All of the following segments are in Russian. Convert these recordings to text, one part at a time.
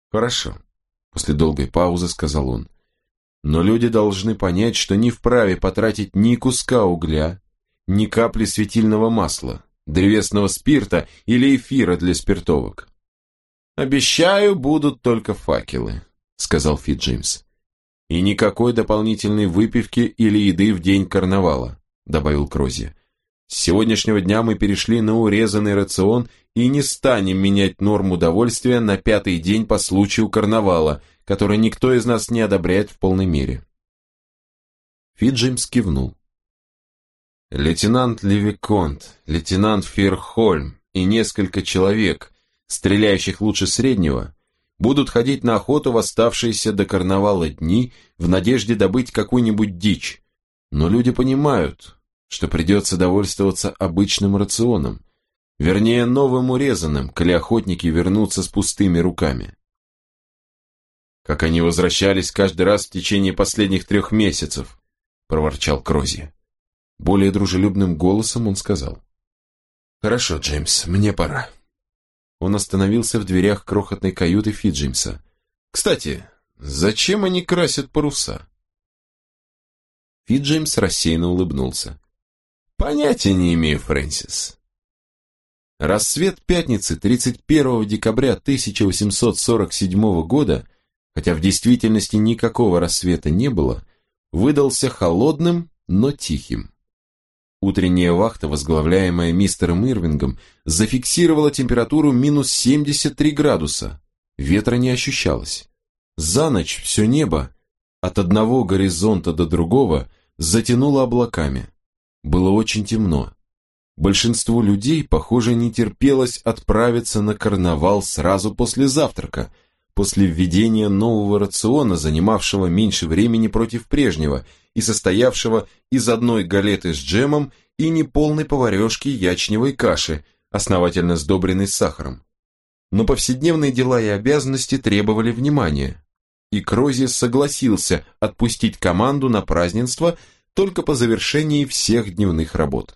Хорошо, после долгой паузы сказал он. Но люди должны понять, что не вправе потратить ни куска угля, ни капли светильного масла, древесного спирта или эфира для спиртовок. «Обещаю, будут только факелы», — сказал Фит Джеймс. «И никакой дополнительной выпивки или еды в день карнавала», — добавил Крози. «С сегодняшнего дня мы перешли на урезанный рацион и не станем менять норму удовольствия на 5-й день по случаю карнавала, который никто из нас не одобряет в полной мере». Фит Джеймс кивнул. Лейтенант Левиконт, лейтенант Ферхольм и несколько человек, стреляющих лучше среднего, будут ходить на охоту в оставшиеся до карнавала дни в надежде добыть какую-нибудь дичь, но люди понимают, что придется довольствоваться обычным рационом, вернее новым урезанным, коли охотники вернутся с пустыми руками. «Как они возвращались каждый раз в течение последних 3 месяцев», — проворчал Крози. Более дружелюбным голосом он сказал. «Хорошо, Джеймс, мне пора». Он остановился в дверях крохотной каюты Фит Джеймса. «Кстати, зачем они красят паруса?» Фит Джеймс рассеянно улыбнулся. «Понятия не имею, Фрэнсис». Рассвет пятницы 31 декабря 1847 года, хотя в действительности никакого рассвета не было, выдался холодным, но тихим. Утренняя вахта, возглавляемая мистером Ирвингом, зафиксировала температуру минус 73 градуса. Ветра не ощущалось. За ночь все небо, от одного горизонта до другого, затянуло облаками. Было очень темно. Большинству людей, похоже, не терпелось отправиться на карнавал сразу после завтрака, после введения нового рациона, занимавшего меньше времени против прежнего и состоявшего из одной галеты с джемом и неполной поварешки ячневой каши, основательно сдобренной сахаром. Но повседневные дела и обязанности требовали внимания, и Крози согласился отпустить команду на празднество только по завершении всех дневных работ.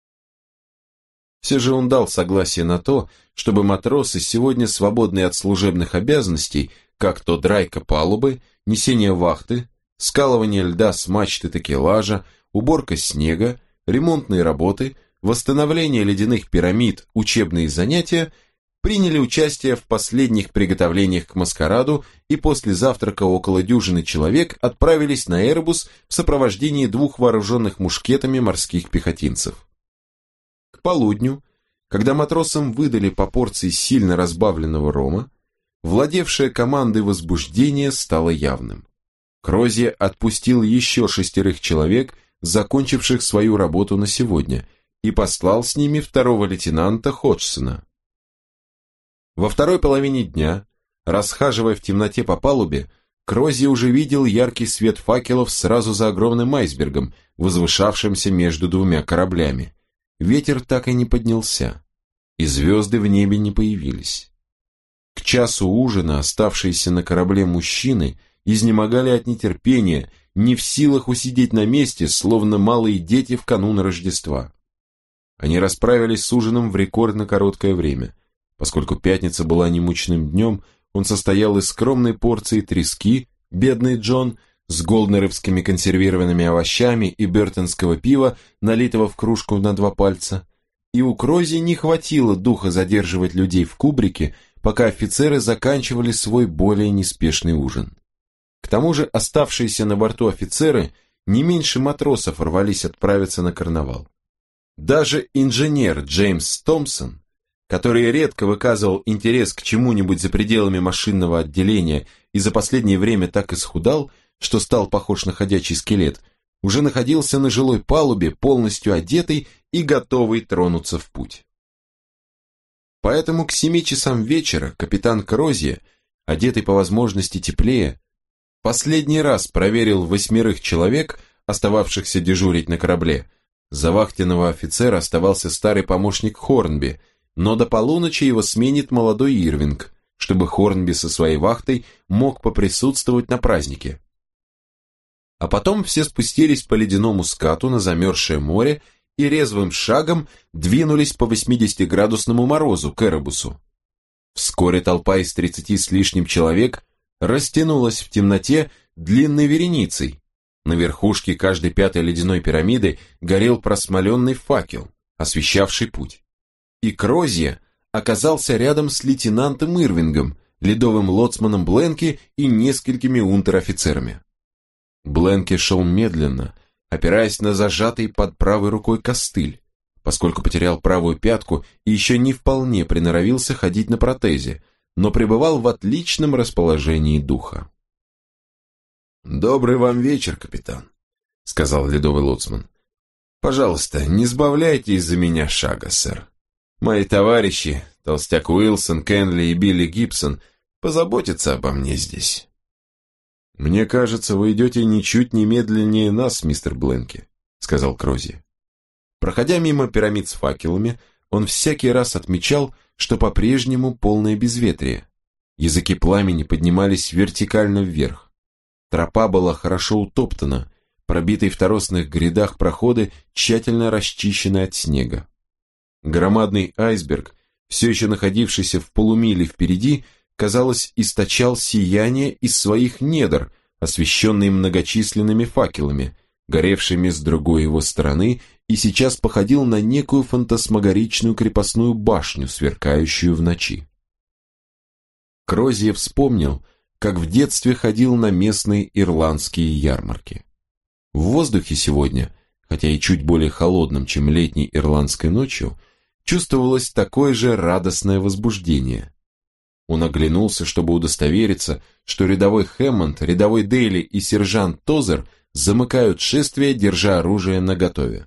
Все же он дал согласие на то, чтобы матросы, сегодня свободные от служебных обязанностей, как то драйка палубы, несение вахты, скалывание льда с мачты такелажа, уборка снега, ремонтные работы, восстановление ледяных пирамид, учебные занятия, приняли участие в последних приготовлениях к маскараду и после завтрака около дюжины человек отправились на Эребус в сопровождении 2 вооруженных мушкетами морских пехотинцев. К полудню, когда матросам выдали по порции сильно разбавленного рома, владевшее командой возбуждение стало явным. Крози отпустил еще 6 человек, закончивших свою работу на сегодня, и послал с ними 2-го лейтенанта Ходжсона. Во второй половине дня, расхаживая в темноте по палубе, Крози уже видел яркий свет факелов сразу за огромным айсбергом, возвышавшимся между 2 кораблями. Ветер так и не поднялся, и звезды в небе не появились. К часу ужина оставшиеся на корабле мужчины изнемогали от нетерпения, не в силах усидеть на месте, словно малые дети в канун Рождества. Они расправились с ужином в рекордно короткое время. Поскольку пятница была немучным днем, он состоял из скромной порции трески, бедный Джон, с голднеровскими консервированными овощами и бертонского пива, налитого в кружку на 2 пальца, и у Крози не хватило духа задерживать людей в кубрике, пока офицеры заканчивали свой более неспешный ужин. К тому же оставшиеся на борту офицеры не меньше матросов рвались отправиться на карнавал. Даже инженер Джеймс Томпсон, который редко выказывал интерес к чему-нибудь за пределами машинного отделения и за последнее время так исхудал, что стал похож на ходячий скелет, уже находился на жилой палубе, полностью одетый и готовый тронуться в путь. Поэтому к 7 часам вечера капитан Крози, одетый по возможности теплее, последний раз проверил 8 человек, остававшихся дежурить на корабле. За вахтенного офицера оставался старый помощник Хорнби, но до полуночи его сменит молодой Ирвинг, чтобы Хорнби со своей вахтой мог поприсутствовать на празднике. А потом все спустились по ледяному скату на замерзшее море и резвым шагом двинулись по 80-градусному морозу к Эребусу. Вскоре толпа из 30 с лишним человек растянулась в темноте длинной вереницей. На верхушке каждой пятой ледяной пирамиды горел просмоленный факел, освещавший путь. И Крозье оказался рядом с лейтенантом Ирвингом, ледовым лоцманом Бленки и несколькими унтер-офицерами. Бленки шел медленно, опираясь на зажатый под правой рукой костыль, поскольку потерял правую пятку и еще не вполне приноровился ходить на протезе, но пребывал в отличном расположении духа. «Добрый вам вечер, капитан», — сказал ледовый лоцман. «Пожалуйста, не сбавляйте из-за меня шага, сэр. Мои товарищи, толстяк Уилсон, Кенли и Билли Гибсон, позаботятся обо мне здесь». «Мне кажется, вы идете ничуть не медленнее нас, мистер Бленки», — сказал Крозье. Проходя мимо пирамид с факелами, он всякий раз отмечал, что по-прежнему полное безветрие. Языки пламени поднимались вертикально вверх. Тропа была хорошо утоптана, пробитые в торосных грядах проходы тщательно расчищены от снега. Громадный айсберг, все еще находившийся в полумиле впереди, казалось, источал сияние из своих недр, освещенный многочисленными факелами, горевшими с другой его стороны, и сейчас походил на некую фантасмагоричную крепостную башню, сверкающую в ночи. Крозье вспомнил, как в детстве ходил на местные ирландские ярмарки. В воздухе сегодня, хотя и чуть более холодным, чем летней ирландской ночью, чувствовалось такое же радостное возбуждение. Он оглянулся, чтобы удостовериться, что рядовой Хэммонд, рядовой Дейли и сержант Тозер замыкают шествие, держа оружие наготове.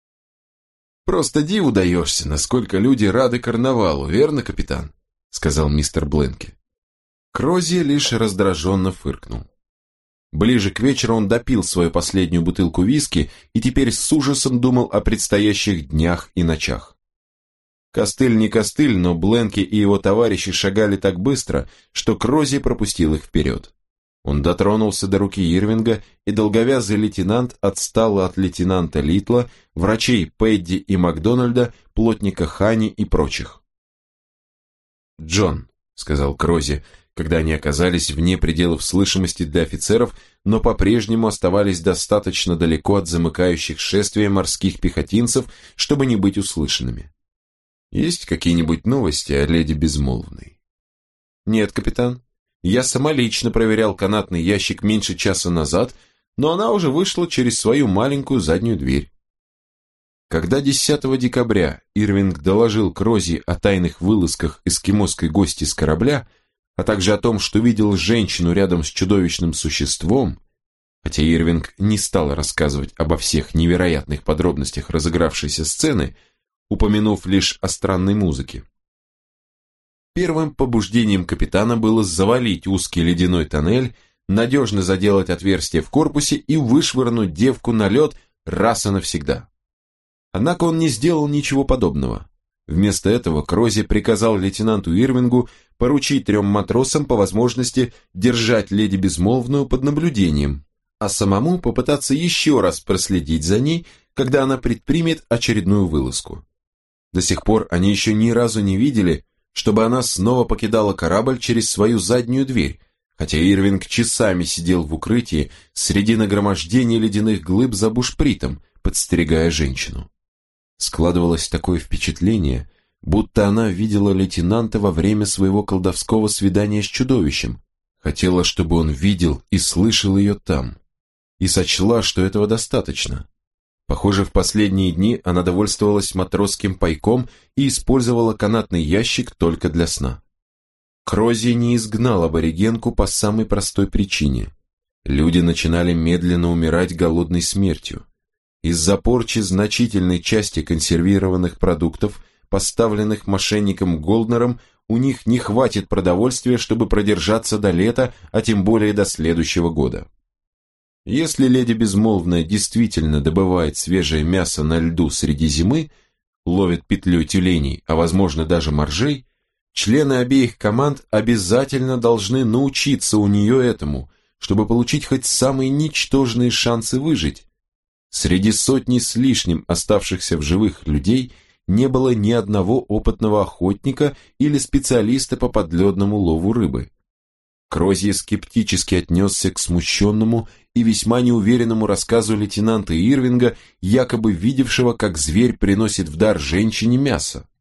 «Просто диву даешься, насколько люди рады карнавалу, верно, капитан?» — сказал мистер Бленки. Крозье лишь раздраженно фыркнул. Ближе к вечеру он допил свою последнюю бутылку виски и теперь с ужасом думал о предстоящих днях и ночах. Костыль не костыль, но Бленки и его товарищи шагали так быстро, что Крозье пропустил их вперед. Он дотронулся до руки Ирвинга, и долговязый лейтенант отстал от лейтенанта Литла, врачей Пэдди и Макдональда, плотника Хани и прочих. «Джон», — сказал Крозье, когда они оказались вне пределов слышимости для офицеров, но по-прежнему оставались достаточно далеко от замыкающих шествия морских пехотинцев, чтобы не быть услышанными. «Есть какие-нибудь новости о леди Безмолвной?» «Нет, капитан. Я самолично проверял канатный ящик меньше часа назад, но она уже вышла через свою маленькую заднюю дверь». Когда 10 декабря Ирвинг доложил Крозье о тайных вылазках эскимосской гости с корабля, а также о том, что видел женщину рядом с чудовищным существом, хотя Ирвинг не стал рассказывать обо всех невероятных подробностях разыгравшейся сцены, упомянув лишь о странной музыке. Первым побуждением капитана было завалить узкий ледяной тоннель, надежно заделать отверстие в корпусе и вышвырнуть девку на лед раз и навсегда. Однако он не сделал ничего подобного. Вместо этого Крозье приказал лейтенанту Ирвингу поручить 3 матросам по возможности держать леди Безмолвную под наблюдением, а самому попытаться еще раз проследить за ней, когда она предпримет очередную вылазку. До сих пор они еще ни разу не видели, чтобы она снова покидала корабль через свою заднюю дверь, хотя Ирвинг часами сидел в укрытии среди нагромождения ледяных глыб за бушпритом, подстерегая женщину. Складывалось такое впечатление, будто она видела лейтенанта во время своего колдовского свидания с чудовищем, хотела, чтобы он видел и слышал ее там, и сочла, что этого достаточно. Похоже, в последние дни она довольствовалась матросским пайком и использовала канатный ящик только для сна. Крозье не изгнал аборигенку по самой простой причине. Люди начинали медленно умирать голодной смертью. Из-за порчи значительной части консервированных продуктов, поставленных мошенником Голднером, у них не хватит продовольствия, чтобы продержаться до лета, а тем более до следующего года. Если леди Безмолвная действительно добывает свежее мясо на льду среди зимы, ловит петлей тюленей, а возможно даже моржей, члены обеих команд обязательно должны научиться у нее этому, чтобы получить хоть самые ничтожные шансы выжить. Среди сотни с лишним оставшихся в живых людей не было ни одного опытного охотника или специалиста по подледному лову рыбы. Крозье скептически отнесся к смущенному и весьма неуверенному рассказу лейтенанта Ирвинга, якобы видевшего, как зверь приносит в дар женщине мясо.